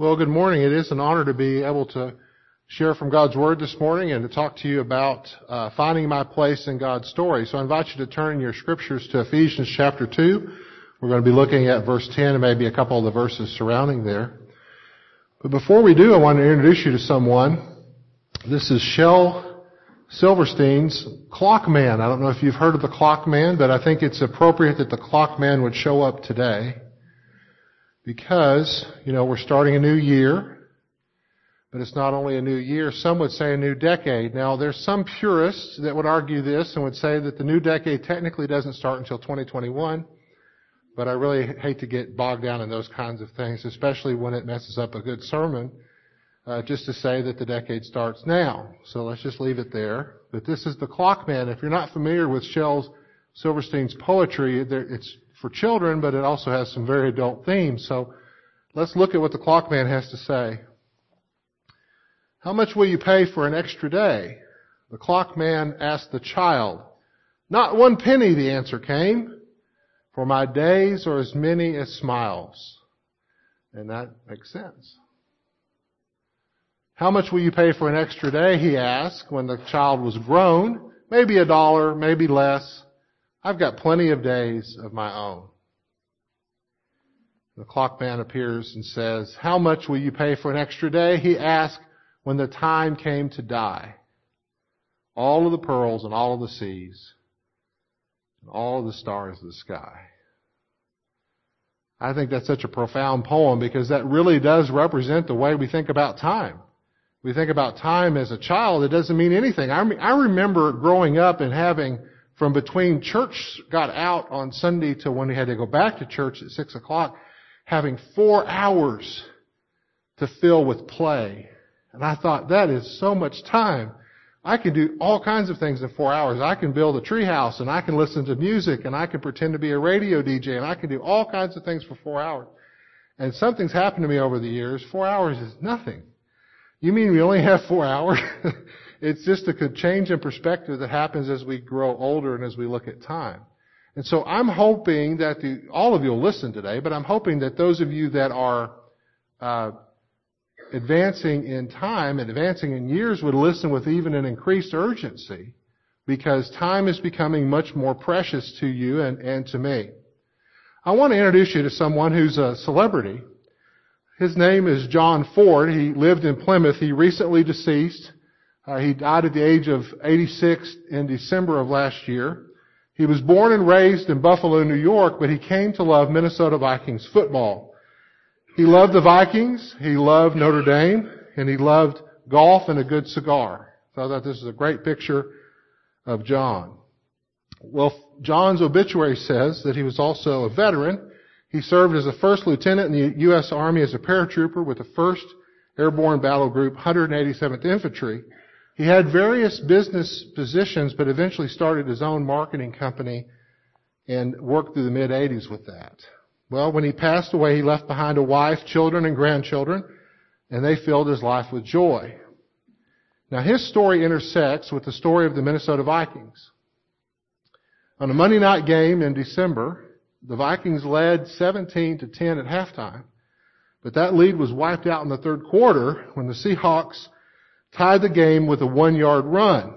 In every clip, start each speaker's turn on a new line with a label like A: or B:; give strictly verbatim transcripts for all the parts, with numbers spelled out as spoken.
A: Well, good morning. It is an honor to be able to share from God's Word this morning and to talk to you about uh, finding my place in God's story. So I invite you to turn in your scriptures to Ephesians chapter two. We're going to be looking at verse ten and maybe a couple of the verses surrounding there. But before we do, I want to introduce you to someone. This is Shel Silverstein's Clockman. I don't know if you've heard of the Clockman, but I think it's appropriate that the Clockman would show up today. Because, you know, we're starting a new year, but it's not only a new year, some would say a new decade. Now, there's some purists that would argue this and would say that the new decade technically doesn't start until twenty twenty-one, but I really hate to get bogged down in those kinds of things, especially when it messes up a good sermon, uh, just to say that the decade starts now. So let's just leave it there. But this is the Clockman. If you're not familiar with Shel Silverstein's poetry, it's for children, but it also has some very adult themes. So let's look at what the Clockman has to say. How much will you pay for an extra day? The Clockman asked the child. Not one penny, the answer came, for my days are as many as smiles. And that makes sense. How much will you pay for an extra day, he asked when the child was grown. Maybe a dollar, maybe less. I've got plenty of days of my own. The Clockman appears and says, how much will you pay for an extra day? He asked when the time came to die. All of the pearls and all of the seas and all of the stars of the sky. I think that's such a profound poem because that really does represent the way we think about time. We think about time as a child, it doesn't mean anything. I, I remember growing up and having from between church got out on Sunday to when we had to go back to church at six o'clock, having four hours to fill with play. And I thought, that is so much time. I can do all kinds of things in four hours. I can build a tree house, and I can listen to music, and I can pretend to be a radio D J, and I can do all kinds of things for four hours. And something's happened to me over the years. Four hours is nothing. You mean we only have four hours? It's just a change in perspective that happens as we grow older and as we look at time. And so I'm hoping that the, all of you will listen today, but I'm hoping that those of you that are uh, advancing in time and advancing in years would listen with even an increased urgency, because time is becoming much more precious to you and, and to me. I want to introduce you to someone who's a celebrity. His name is John Ford. He lived in Plymouth. He recently deceased. Uh, he died at the age of eighty-six in December of last year. He was born and raised in Buffalo, New York, but he came to love Minnesota Vikings football. He loved the Vikings, he loved Notre Dame, and he loved golf and a good cigar. So I thought this is a great picture of John. Well, John's obituary says that he was also a veteran. He served as a first lieutenant in the U S Army as a paratrooper with the first Airborne Battle Group, one hundred eighty-seventh Infantry. He had various business positions, but eventually started his own marketing company and worked through the mid-eighties with that. Well, when he passed away, he left behind a wife, children, and grandchildren, and they filled his life with joy. Now, his story intersects with the story of the Minnesota Vikings. On a Monday night game in December, the Vikings led seventeen to ten at halftime, but that lead was wiped out in the third quarter when the Seahawks tied the game with a one-yard run.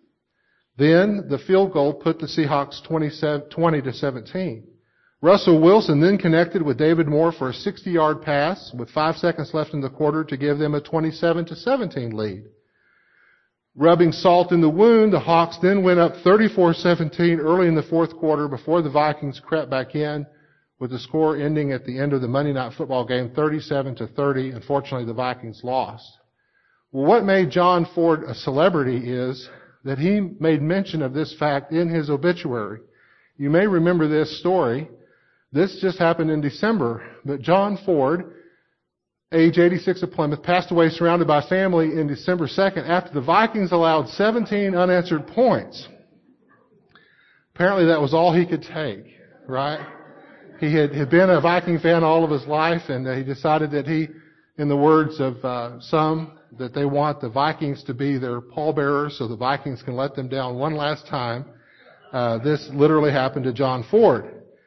A: Then the field goal put the Seahawks twenty to seventeen. Russell Wilson then connected with David Moore for a sixty-yard pass with five seconds left in the quarter to give them a twenty-seven to seventeen lead. Rubbing salt in the wound, the Hawks then went up thirty-four seventeen early in the fourth quarter before the Vikings crept back in, with the score ending at the end of the Monday Night Football game thirty-seven to thirty. Unfortunately, the Vikings lost. Well, what made John Ford a celebrity is that he made mention of this fact in his obituary. You may remember this story. This just happened in December, but John Ford, age eighty-six of Plymouth, passed away surrounded by family in December second after the Vikings allowed seventeen unanswered points. Apparently that was all he could take, right? He had, had been a Viking fan all of his life, and he decided that he, in the words of uh, some, that they want the Vikings to be their pallbearers so the Vikings can let them down one last time. Uh, this literally happened to John Ford.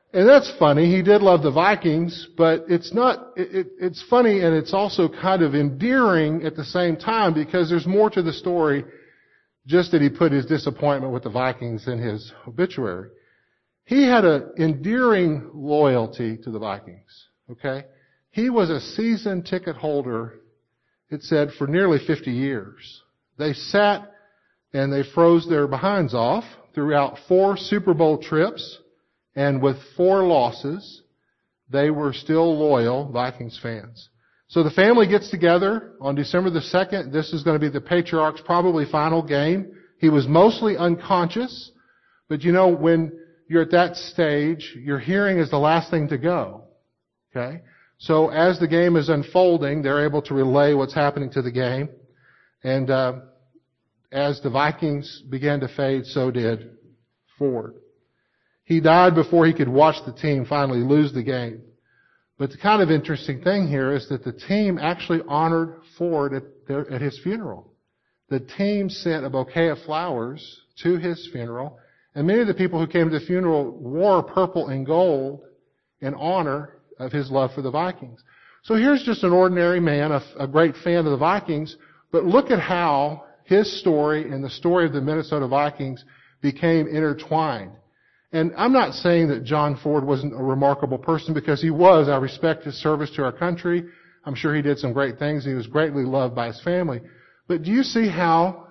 A: And that's funny. He did love the Vikings, but it's not, it, it, it's funny and it's also kind of endearing at the same time because there's more to the story just that he put his disappointment with the Vikings in his obituary. He had an endearing loyalty to the Vikings, okay? He was a season ticket holder, it said, for nearly fifty years. They sat and they froze their behinds off throughout four Super Bowl trips, and with four losses, they were still loyal Vikings fans. So the family gets together on December the second. This is going to be the patriarch's probably final game. He was mostly unconscious, but you know, when you're at that stage, your hearing is the last thing to go. Okay? So as the game is unfolding, they're able to relay what's happening to the game. And uh, as the Vikings began to fade, so did Ford. He died before he could watch the team finally lose the game. But the kind of interesting thing here is that the team actually honored Ford at, their, at his funeral. The team sent a bouquet of flowers to his funeral, and many of the people who came to the funeral wore purple and gold in honor of his love for the Vikings. So here's just an ordinary man, a, a great fan of the Vikings, but look at how his story and the story of the Minnesota Vikings became intertwined. And I'm not saying that John Ford wasn't a remarkable person, because he was. I respect his service to our country. I'm sure he did some great things. He was greatly loved by his family. But do you see how,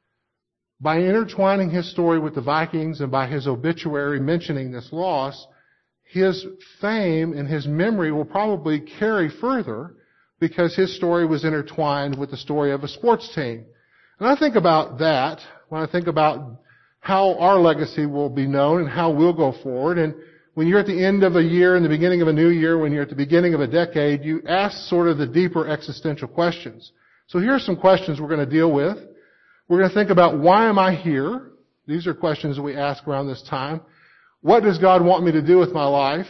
A: by intertwining his story with the Vikings and by his obituary mentioning this loss, his fame and his memory will probably carry further because his story was intertwined with the story of a sports team. And I think about that when I think about how our legacy will be known and how we'll go forward. And when you're at the end of a year and the beginning of a new year, when you're at the beginning of a decade, you ask sort of the deeper existential questions. So here are some questions we're going to deal with. We're going to think about, why am I here? These are questions that we ask around this time. What does God want me to do with my life?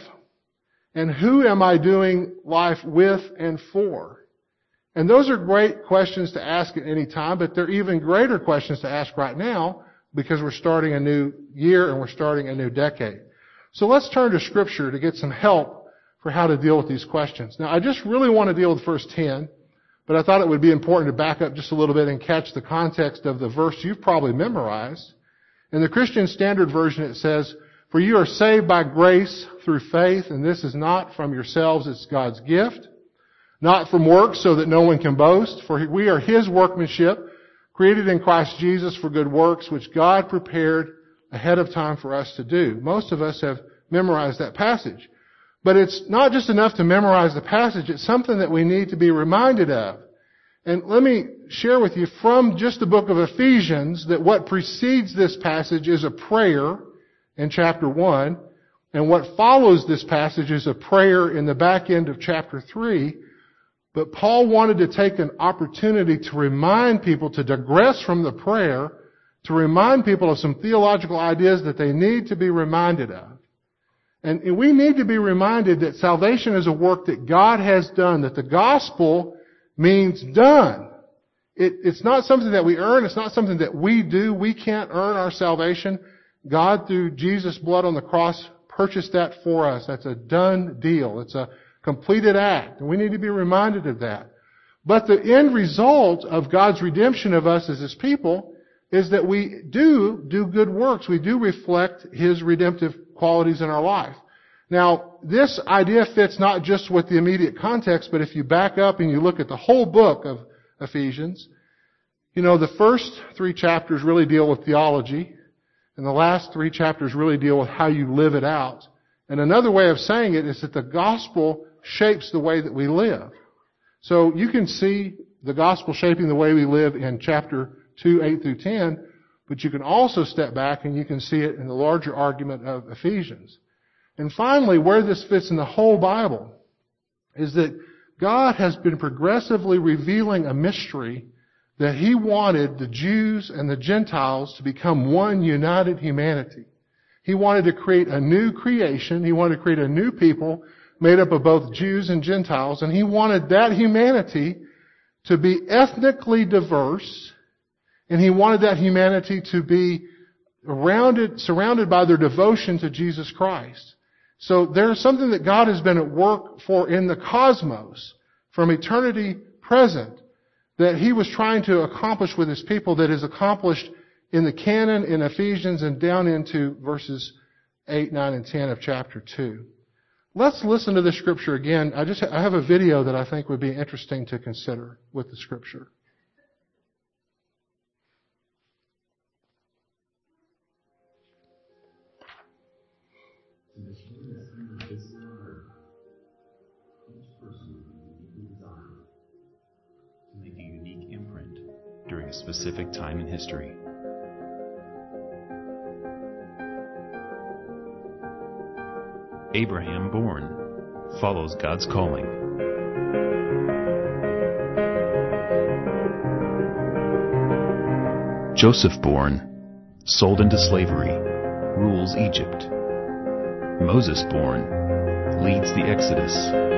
A: And who am I doing life with and for? And those are great questions to ask at any time, but they're even greater questions to ask right now, because we're starting a new year and we're starting a new decade. So let's turn to Scripture to get some help for how to deal with these questions. Now, I just really want to deal with verse ten, but I thought it would be important to back up just a little bit and catch the context of the verse you've probably memorized. In the Christian Standard Version, it says, "For you are saved by grace through faith, and this is not from yourselves, it's God's gift, not from works, so that no one can boast. For we are His workmanship, created in Christ Jesus for good works, which God prepared ahead of time for us to do." Most of us have memorized that passage. But it's not just enough to memorize the passage, it's something that we need to be reminded of. And let me share with you from just the book of Ephesians that what precedes this passage is a prayer in chapter one, and what follows this passage is a prayer in the back end of chapter three. But Paul wanted to take an opportunity to remind people, to digress from the prayer, to remind people of some theological ideas that they need to be reminded of. And we need to be reminded that salvation is a work that God has done, that the gospel means done. It, it's not something that we earn. It's not something that we do. We can't earn our salvation. God, through Jesus' blood on the cross, purchased that for us. That's a done deal. It's a completed act, and we need to be reminded of that. But the end result of God's redemption of us as His people is that we do do good works. We do reflect His redemptive qualities in our life. Now, this idea fits not just with the immediate context, but if you back up and you look at the whole book of Ephesians, you know, the first three chapters really deal with theology, and the last three chapters really deal with how you live it out. And another way of saying it is that the gospel shapes the way that we live. So you can see the gospel shaping the way we live in chapter two, eight through ten, but you can also step back and you can see it in the larger argument of Ephesians. And finally, where this fits in the whole Bible is that God has been progressively revealing a mystery that He wanted the Jews and the Gentiles to become one united humanity. He wanted to create a new creation. He wanted to create a new people made up of both Jews and Gentiles, and He wanted that humanity to be ethnically diverse, and He wanted that humanity to be surrounded, surrounded by their devotion to Jesus Christ. So there's something that God has been at work for in the cosmos from eternity present that He was trying to accomplish with His people that is accomplished in the canon in Ephesians and down into verses eight, nine, and ten of chapter two. Let's listen to the scripture again. I just I have a video that I think would be interesting to consider with the scripture.
B: To make a unique imprint during a specific time in history. Abraham born follows God's calling. Joseph born, sold into slavery, rules Egypt. Moses born, leads the Exodus.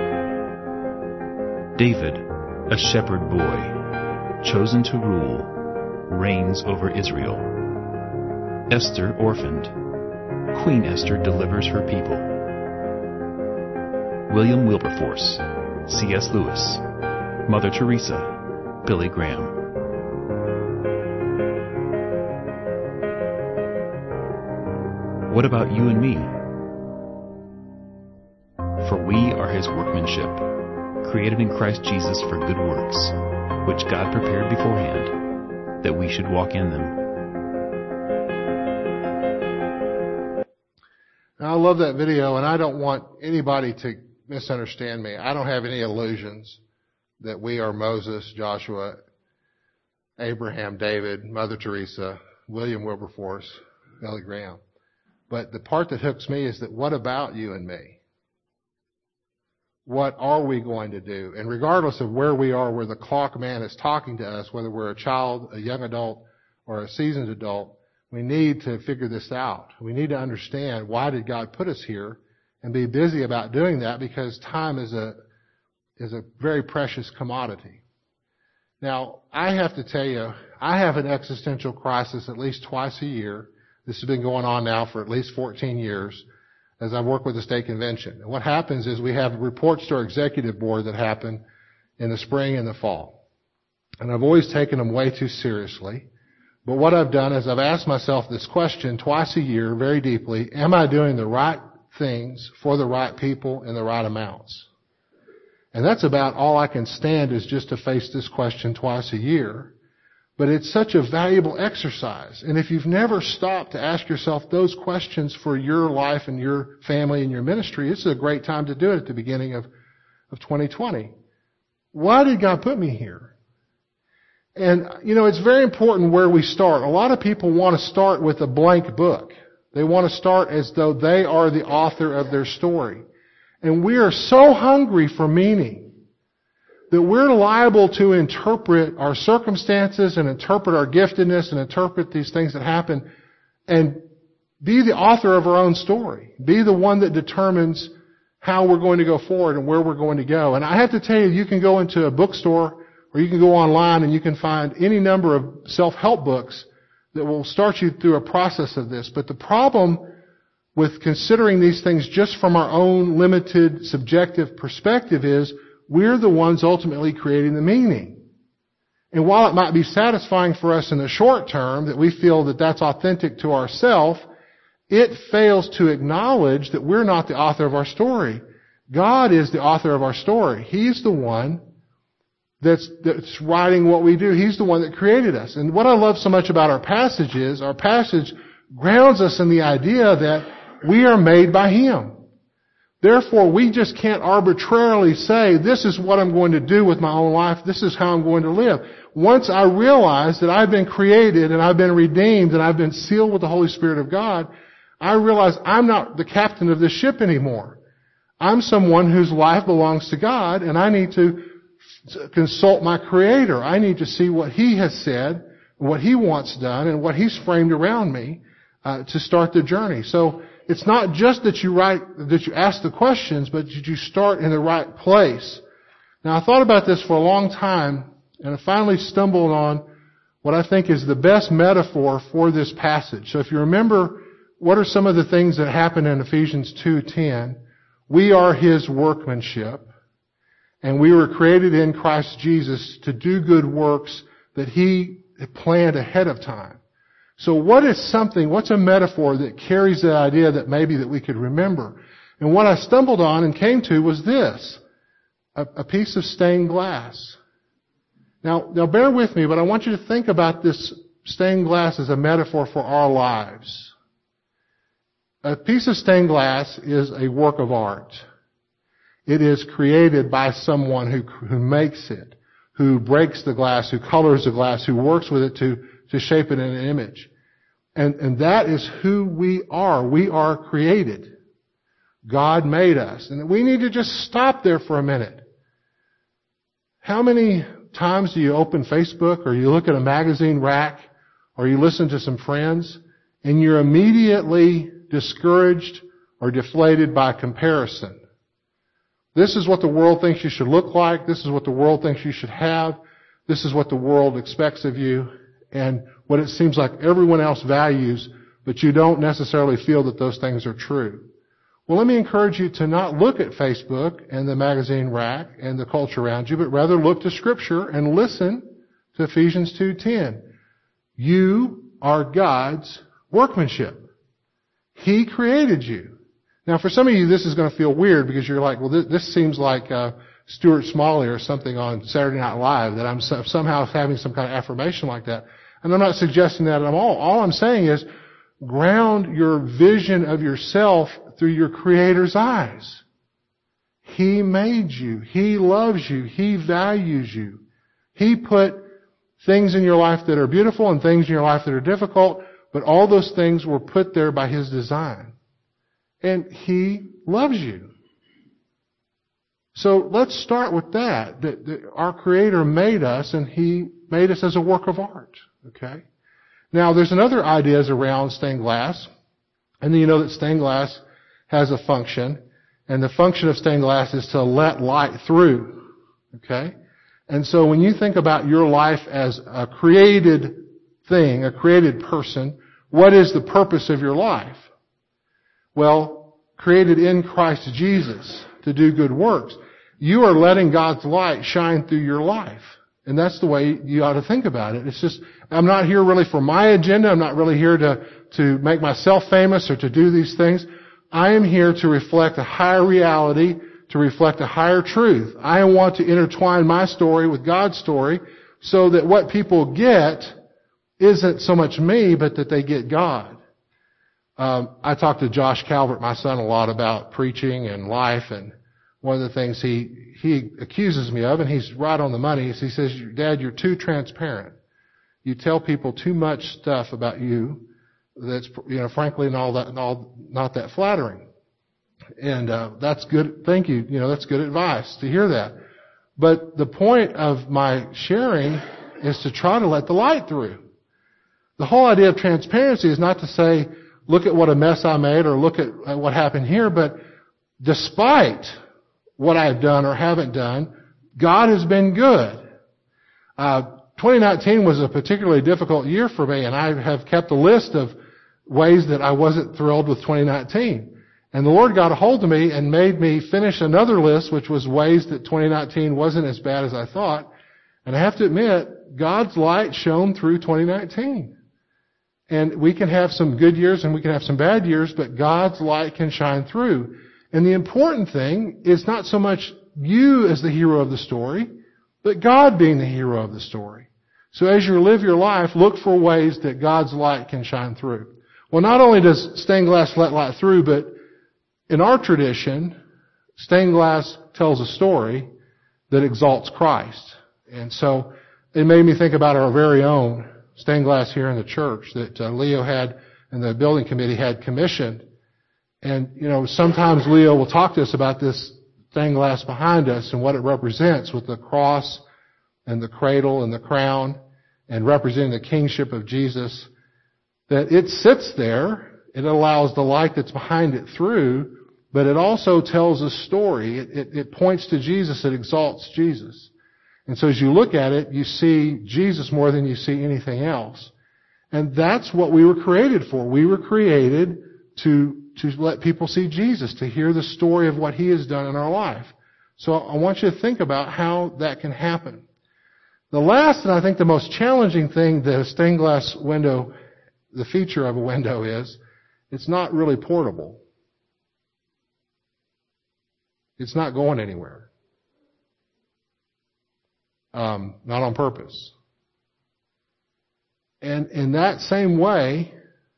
B: David, a shepherd boy, chosen to rule, reigns over Israel. Esther orphaned. Queen Esther delivers her people. William Wilberforce, C S Lewis, Mother Teresa, Billy Graham. What about you and me? For we are His workmanship, created in Christ Jesus for good works, which God prepared beforehand, that we should walk in them.
A: Now, I love that video, and I don't want anybody to misunderstand me. I don't have any illusions that we are Moses, Joshua, Abraham, David, Mother Teresa, William Wilberforce, Billy Graham. But the part that hooks me is that what about you and me? What are we going to do? And regardless of where we are, where the clock man is talking to us, whether we're a child, a young adult, or a seasoned adult, we need to figure this out. We need to understand why did God put us here and be busy about doing that, because time is a is a very precious commodity. Now, I have to tell you, I have an existential crisis at least twice a year. This has been going on now for at least fourteen years as I work with the state convention. And what happens is we have reports to our executive board that happen in the spring and the fall. And I've always taken them way too seriously. But what I've done is I've asked myself this question twice a year very deeply: am I doing the right things for the right people in the right amounts? And that's about all I can stand, is just to face this question twice a year. But it's such a valuable exercise. And if you've never stopped to ask yourself those questions for your life and your family and your ministry, this is a great time to do it at the beginning of, of twenty twenty. Why did God put me here? And, you know, it's very important where we start. A lot of people want to start with a blank book. They want to start as though they are the author of their story. And we are so hungry for meaning that we're liable to interpret our circumstances and interpret our giftedness and interpret these things that happen and be the author of our own story. Be the one that determines how we're going to go forward and where we're going to go. And I have to tell you, you can go into a bookstore or you can go online and you can find any number of self-help books that will start you through a process of this. But the problem with considering these things just from our own limited subjective perspective is we're the ones ultimately creating the meaning. And while it might be satisfying for us in the short term that we feel that that's authentic to ourselves, it fails to acknowledge that we're not the author of our story. God is the author of our story. He's the one that's, that's writing what we do. He's the one that created us. And what I love so much about our passage is our passage grounds us in the idea that we are made by Him. Therefore, we just can't arbitrarily say, this is what I'm going to do with my own life. This is how I'm going to live. Once I realize that I've been created and I've been redeemed and I've been sealed with the Holy Spirit of God, I realize I'm not the captain of this ship anymore. I'm someone whose life belongs to God, and I need to consult my Creator. I need to see what He has said, what He wants done, and what He's framed around me uh, to start the journey. So it's not just that you write, that you ask the questions, but that you start in the right place. Now, I thought about this for a long time, and I finally stumbled on what I think is the best metaphor for this passage. So if you remember what are some of the things that happen in Ephesians two ten? We are His workmanship, and we were created in Christ Jesus to do good works that He planned ahead of time. So what is something, what's a metaphor that carries the idea that maybe that we could remember? And what I stumbled on and came to was this, a, a piece of stained glass. Now, now bear with me, but I want you to think about this stained glass as a metaphor for our lives. A piece of stained glass is a work of art. It is created by someone who, who makes it, who breaks the glass, who colors the glass, who works with it to, to shape it in an image. And, and that is who we are. We are created. God made us. And we need to just stop there for a minute. How many times do you open Facebook or you look at a magazine rack or you listen to some friends and you're immediately discouraged or deflated by comparison? This is what the world thinks you should look like. This is what the world thinks you should have. This is what the world expects of you and what it seems like everyone else values, but you don't necessarily feel that those things are true. Well, let me encourage you to not look at Facebook and the magazine rack and the culture around you, but rather look to Scripture and listen to Ephesians two ten. You are God's workmanship. He created you. Now, for some of you, this is going to feel weird because you're like, well, this, this seems like uh, Stuart Smalley or something on Saturday Night Live, that I'm so, somehow having some kind of affirmation like that. And I'm not suggesting that at all. All I'm saying is ground your vision of yourself through your Creator's eyes. He made you. He loves you. He values you. He put things in your life that are beautiful and things in your life that are difficult, but all those things were put there by His design. And He loves you. So let's start with that, that, that our Creator made us and He made us as a work of art. Okay? Now, there's another ideas around stained glass. And you know that stained glass has a function. And the function of stained glass is to let light through. Okay? And so when you think about your life as a created thing, a created person, what is the purpose of your life? Well, created in Christ Jesus to do good works. You are letting God's light shine through your life. And that's the way you ought to think about it. It's just, I'm not here really for my agenda. I'm not really here to, to make myself famous or to do these things. I am here to reflect a higher reality, to reflect a higher truth. I want to intertwine my story with God's story so that what people get isn't so much me, but that they get God. Um, I talked to Josh Calvert, my son, a lot about preaching and life, and one of the things he, he accuses me of, and he's right on the money, is he says, Dad, you're too transparent. You tell people too much stuff about you that's, you know, frankly, and all that, and all, not that flattering. And, uh, that's good. Thank you. You know, that's good advice to hear that. But the point of my sharing is to try to let the light through. The whole idea of transparency is not to say, look at what a mess I made or look at what happened here, but despite what I've done or haven't done, God has been good. Uh, twenty nineteen was a particularly difficult year for me, and I have kept a list of ways that I wasn't thrilled with twenty nineteen. And the Lord got a hold of me and made me finish another list, which was ways that twenty nineteen wasn't as bad as I thought. And I have to admit, God's light shone through twenty nineteen. And we can have some good years and we can have some bad years, but God's light can shine through. And the important thing is not so much you as the hero of the story, but God being the hero of the story. So as you live your life, look for ways that God's light can shine through. Well, not only does stained glass let light through, but in our tradition, stained glass tells a story that exalts Christ. And so it made me think about our very own stained glass here in the church that uh, Leo had and the building committee had commissioned. And, you know, sometimes Leo will talk to us about this stained glass behind us and what it represents with the cross and the cradle and the crown and representing the kingship of Jesus. That it sits there, it allows the light that's behind it through, but it also tells a story. It, it, it points to Jesus, it exalts Jesus. And so as you look at it, you see Jesus more than you see anything else. And that's what we were created for. We were created to, to let people see Jesus, to hear the story of what He has done in our life. So I want you to think about how that can happen. The last, and I think the most challenging thing the stained glass window, the feature of a window is, it's not really portable. It's not going anywhere. Um, not on purpose. And in that same way,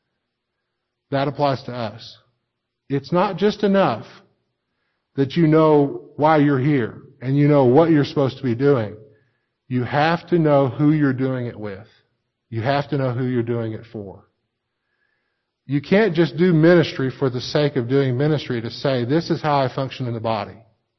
A: that applies to us. It's not just enough that you know why you're here and you know what you're supposed to be doing. You have to know who you're doing it with. You have to know who you're doing it for. You can't just do ministry for the sake of doing ministry to say, this is how I function in the body.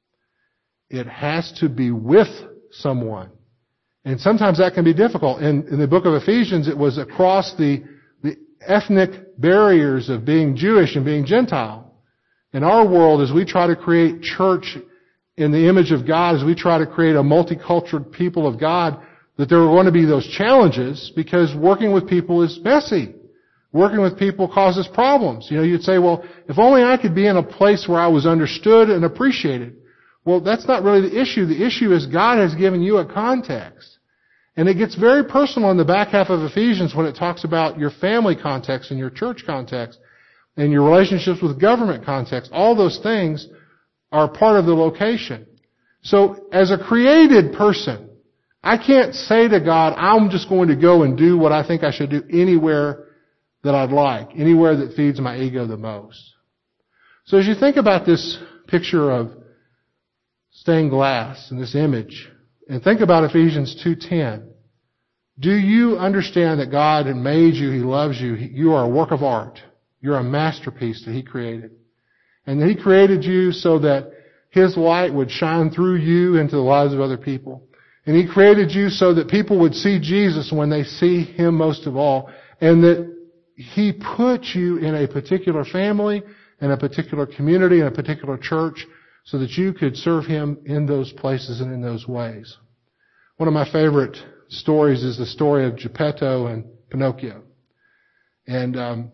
A: It has to be with someone. And sometimes that can be difficult. In, in the book of Ephesians, it was across the, the ethnic barriers of being Jewish and being Gentile. In our world, as we try to create church in the image of God, as we try to create a multicultural people of God, that there are going to be those challenges because working with people is messy. Working with people causes problems. You know, you'd say, well, if only I could be in a place where I was understood and appreciated. Well, that's not really the issue. The issue is God has given you a context. And it gets very personal in the back half of Ephesians when it talks about your family context and your church context and your relationships with government context. All those things are part of the location. So as a created person, I can't say to God, I'm just going to go and do what I think I should do anywhere that I'd like, anywhere that feeds my ego the most. So as you think about this picture of stained glass and this image, and think about Ephesians two ten, do you understand that God had made you, He loves you, you are a work of art, you're a masterpiece that He created, and that He created you so that His light would shine through you into the lives of other people, and He created you so that people would see Jesus when they see Him most of all, and that He put you in a particular family, in a particular community, in a particular church, so that you could serve Him in those places and in those ways. One of my favorite stories is the story of Geppetto and Pinocchio. And um,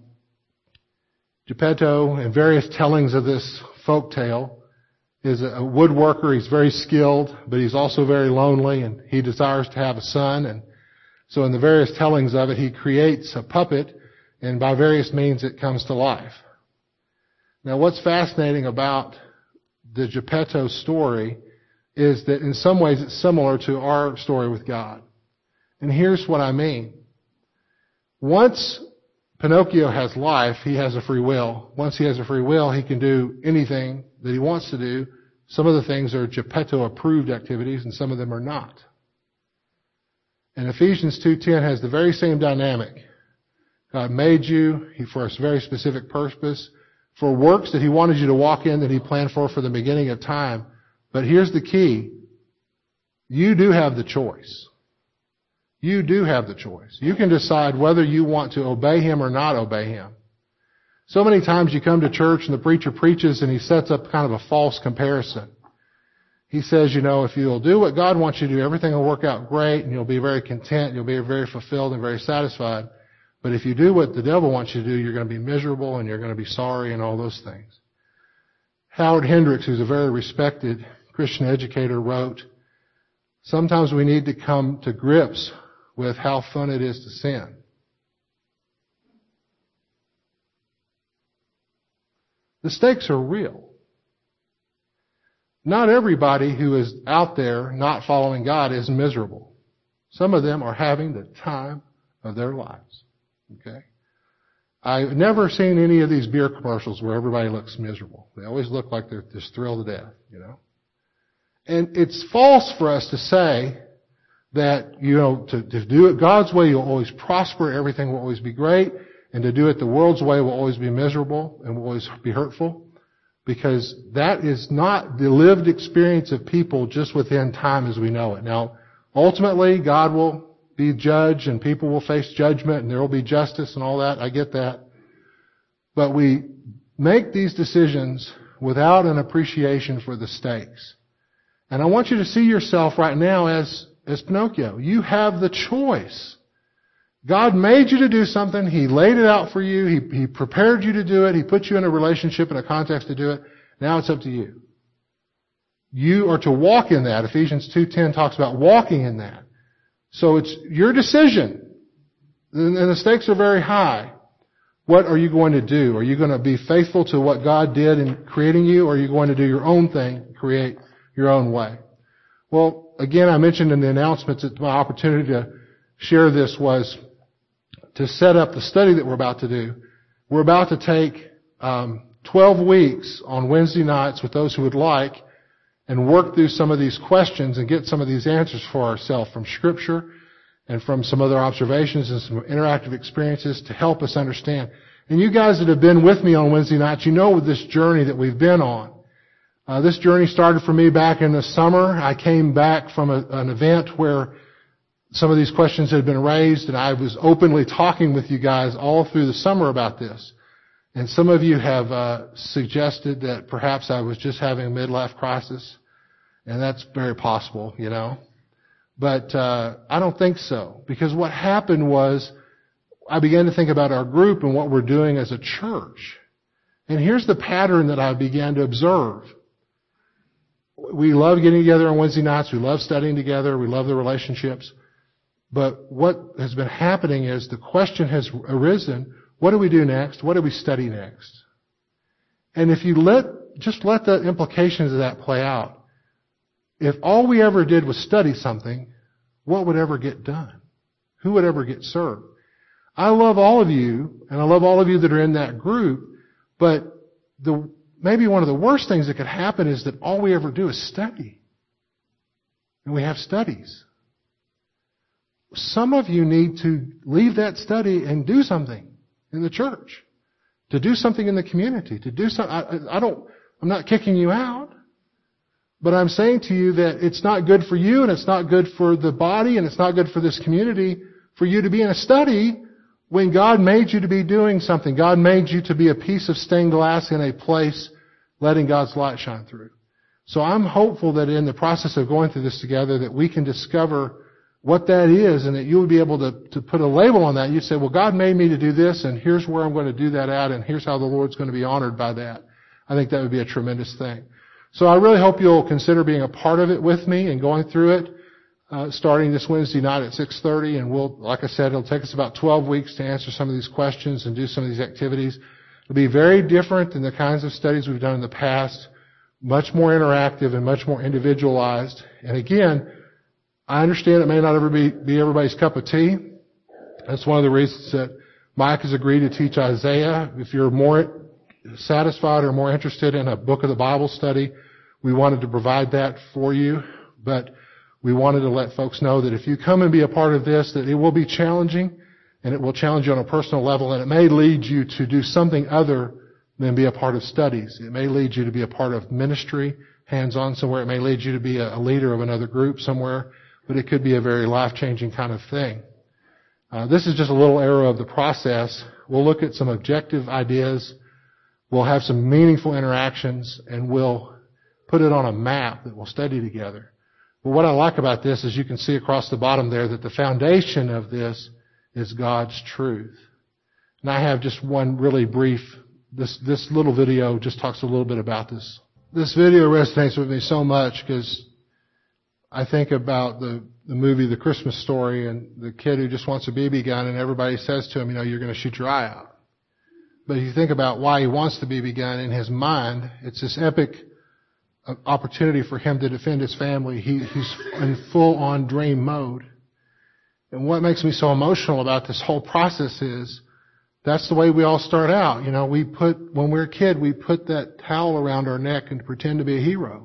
A: Geppetto, in various tellings of this folk tale, is a woodworker. He's very skilled, but he's also very lonely, and he desires to have a son. And so in the various tellings of it, he creates a puppet, and by various means it comes to life. Now what's fascinating about the Geppetto story is that in some ways it's similar to our story with God. And here's what I mean. Once Pinocchio has life, he has a free will. Once he has a free will, he can do anything that he wants to do. Some of the things are Geppetto-approved activities, and some of them are not. And Ephesians two ten has the very same dynamic. God made you for a very specific purpose, for works that He wanted you to walk in that He planned for for the beginning of time. But here's the key. You do have the choice. You do have the choice. You can decide whether you want to obey Him or not obey Him. So many times you come to church and the preacher preaches and he sets up kind of a false comparison. He says, you know, if you'll do what God wants you to do, everything will work out great and you'll be very content, you'll be very fulfilled and very satisfied. But if you do what the devil wants you to do, you're going to be miserable and you're going to be sorry and all those things. Howard Hendricks, who's a very respected Christian educator, wrote, sometimes we need to come to grips with how fun it is to sin. The stakes are real. Not everybody who is out there not following God is miserable. Some of them are having the time of their lives. Okay? I've never seen any of these beer commercials where everybody looks miserable. They always look like they're just thrilled to death, you know? And it's false for us to say that, you know, to, to do it God's way, you'll always prosper, everything will always be great, and to do it the world's way will always be miserable and will always be hurtful, because that is not the lived experience of people just within time as we know it. Now, ultimately, God will be judge and people will face judgment and there will be justice and all that. I get that. But we make these decisions without an appreciation for the stakes. And I want you to see yourself right now as, as Pinocchio. You have the choice. God made you to do something. He laid it out for you. He, he prepared you to do it. He put you in a relationship and a context to do it. Now it's up to you. You are to walk in that. Ephesians two ten talks about walking in that. So it's your decision. And the stakes are very high. What are you going to do? Are you going to be faithful to what God did in creating you, or are you going to do your own thing, create your own way? Well, again, I mentioned in the announcements that my opportunity to share this was to set up the study that we're about to do. We're about to take um, twelve weeks on Wednesday nights with those who would like and work through some of these questions and get some of these answers for ourselves from Scripture and from some other observations and some interactive experiences to help us understand. And you guys that have been with me on Wednesday nights, you know this journey that we've been on. Uh, this journey started for me back in the summer. I came back from a, an event where some of these questions had been raised, and I was openly talking with you guys all through the summer about this. And some of you have uh, suggested that perhaps I was just having a midlife crisis, and that's very possible, you know. But uh, I don't think so, because what happened was I began to think about our group and what we're doing as a church. And here's the pattern that I began to observe. We love getting together on Wednesday nights. We love studying together. We love the relationships. But what has been happening is the question has arisen, what do we do next? What do we study next? And if you let, just let the implications of that play out, if all we ever did was study something, what would ever get done? Who would ever get served? I love all of you, and I love all of you that are in that group, but the, maybe one of the worst things that could happen is that all we ever do is study. And we have studies. Some of you need to leave that study and do something in the church, to do something in the community, to do something. I, I don't, I'm not kicking you out, but I'm saying to you that it's not good for you, and it's not good for the body, and it's not good for this community for you to be in a study when God made you to be doing something. God made you to be a piece of stained glass in a place letting God's light shine through. So I'm hopeful that in the process of going through this together that we can discover what that is, and that you would be able to, to put a label on that. You'd say, well, God made me to do this, and here's where I'm going to do that at, and here's how the Lord's going to be honored by that. I think that would be a tremendous thing. So I really hope you'll consider being a part of it with me and going through it, uh, starting this Wednesday night at six thirty, and we'll, like I said, it'll take us about twelve weeks to answer some of these questions and do some of these activities. It'll be very different than the kinds of studies we've done in the past, much more interactive and much more individualized. And again, I understand it may not ever be, be everybody's cup of tea. That's one of the reasons that Mike has agreed to teach Isaiah. If you're more satisfied or more interested in a book of the Bible study, we wanted to provide that for you. But we wanted to let folks know that if you come and be a part of this, that it will be challenging, and it will challenge you on a personal level, and it may lead you to do something other than be a part of studies. It may lead you to be a part of ministry, hands-on somewhere. It may lead you to be a leader of another group somewhere. But it could be a very life-changing kind of thing. Uh, this is just a little arrow of the process. We'll look at some objective ideas. We'll have some meaningful interactions, and we'll put it on a map that we'll study together. But what I like about this is you can see across the bottom there that the foundation of this is God's truth. And I have just one really brief, this, this little video just talks a little bit about this. This video resonates with me so much because I think about the, the movie The Christmas Story and the kid who just wants a B B gun, and everybody says to him, you know, you're going to shoot your eye out. But if you think about why he wants the B B gun in his mind, it's this epic opportunity for him to defend his family. He, he's in full-on dream mode. And what makes me so emotional about this whole process is that's the way we all start out. You know, we put, when we're a kid, we put that towel around our neck and pretend to be a hero.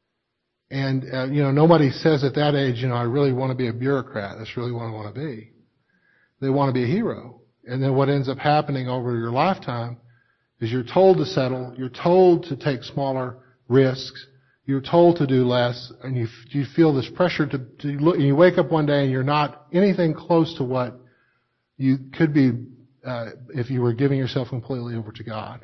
A: And, uh, you know, nobody says at that age, you know, I really want to be a bureaucrat. That's really what I want to be. They want to be a hero. And then what ends up happening over your lifetime is you're told to settle. You're told to take smaller risks. You're told to do less. And you, you feel this pressure to, to look, and you wake up one day and you're not anything close to what you could be, uh, if you were giving yourself completely over to God.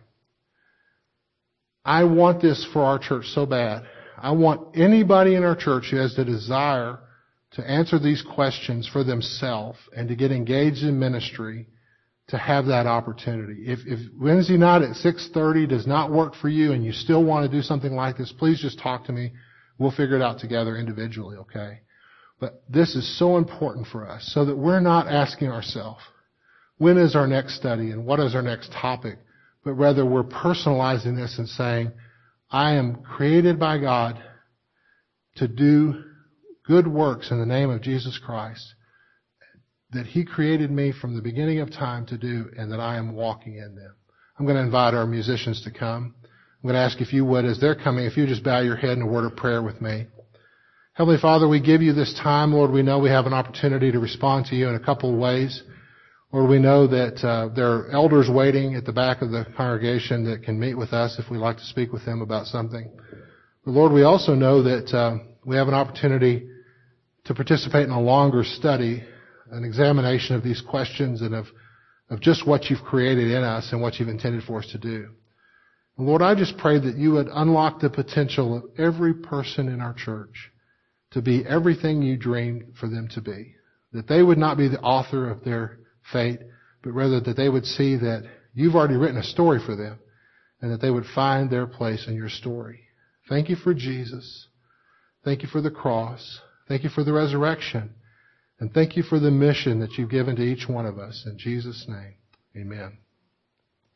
A: I want this for our church so bad. I want anybody in our church who has the desire to answer these questions for themselves and to get engaged in ministry, to have that opportunity. If, if Wednesday night at six thirty does not work for you and you still want to do something like this, please just talk to me. We'll figure it out together individually, okay? But this is so important for us so that we're not asking ourselves, when is our next study and what is our next topic? But rather we're personalizing this and saying, I am created by God to do good works in the name of Jesus Christ that He created me from the beginning of time to do, and that I am walking in them. I'm going to invite our musicians to come. I'm going to ask if you would, as they're coming, if you just bow your head in a word of prayer with me. Heavenly Father, we give you this time. Lord, we know we have an opportunity to respond to you in a couple of ways. Lord, we know that uh, there are elders waiting at the back of the congregation that can meet with us if we'd like to speak with them about something. But Lord, we also know that uh, we have an opportunity to participate in a longer study, an examination of these questions and of, of just what you've created in us and what you've intended for us to do. And Lord, I just pray that you would unlock the potential of every person in our church to be everything you dreamed for them to be. That they would not be the author of their fate, but rather that they would see that you've already written a story for them and that they would find their place in your story. Thank you for Jesus. Thank you for the cross. Thank you for the resurrection. And thank you for the mission that you've given to each one of us. In Jesus' name, amen.